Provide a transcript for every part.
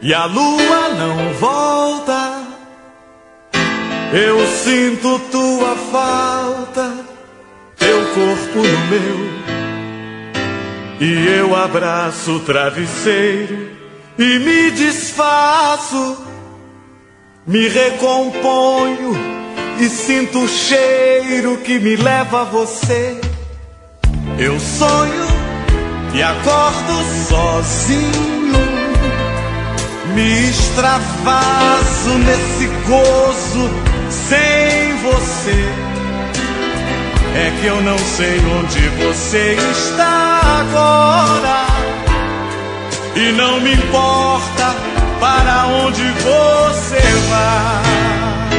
e a lua não volta. Eu sinto tua falta, teu corpo no meu, e eu abraço o travesseiro e me desfaço, me recomponho e sinto o cheiro que me leva a você. Eu sonho e acordo sozinho, me extravaso nesse gozo sem você. É que eu não sei onde você está agora, e não me importa para onde você vai.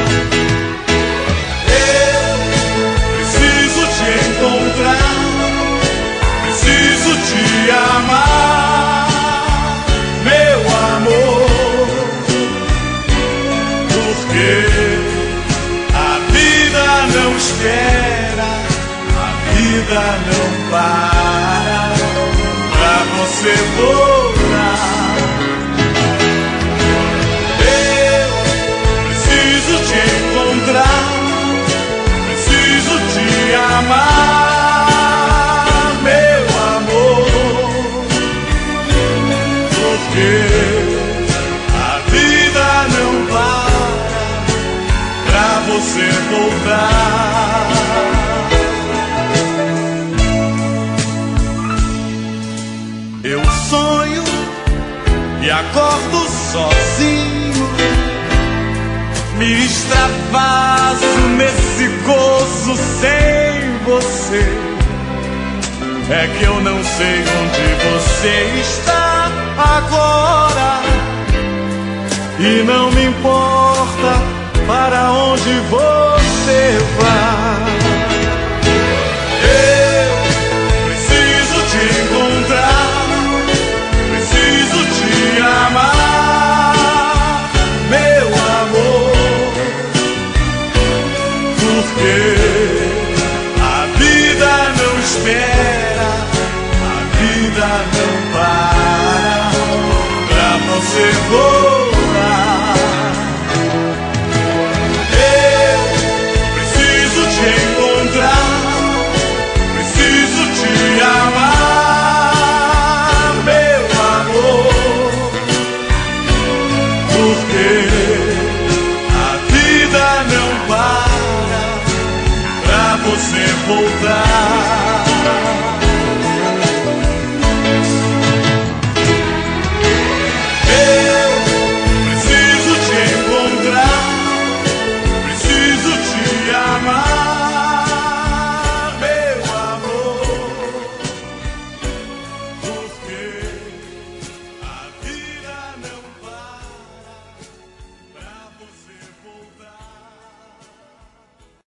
Eu preciso te encontrar, preciso te amar, meu amor, porque a vida não espera, a vida não para pra você voltar. Eu preciso te encontrar, preciso te amar, meu amor, porque a vida não para pra você voltar. Eu sonho e acordo sozinho, me extravaso nesse gozo sem você. É que eu não sei onde você está agora, e não me importa para onde você vai.